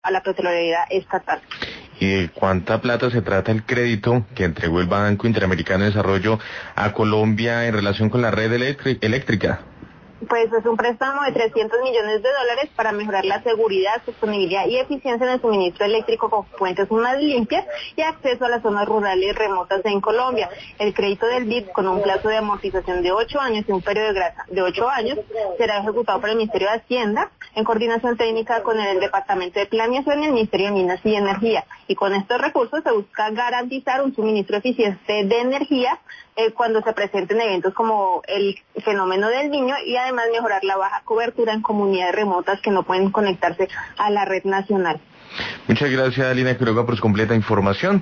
a la Petrolera estatal. ¿Y de cuánta plata se trata el crédito que entregó el Banco Interamericano de Desarrollo a Colombia en relación con la red eléctrica? Pues es un préstamo de $300 millones para mejorar la seguridad, sostenibilidad y eficiencia en el suministro eléctrico con fuentes más limpias y acceso a las zonas rurales remotas en Colombia. El crédito del BID, con un plazo de amortización de 8 años y un periodo de gracia de 8 años, será ejecutado por el Ministerio de Hacienda en coordinación técnica con el Departamento de Planeación y el Ministerio de Minas y Energía. Y con estos recursos se busca garantizar un suministro eficiente de energía cuando se presenten eventos como el fenómeno del Niño y además mejorar la baja cobertura en comunidades remotas que no pueden conectarse a la red nacional. Muchas gracias, Lina Quiroga, por su completa información.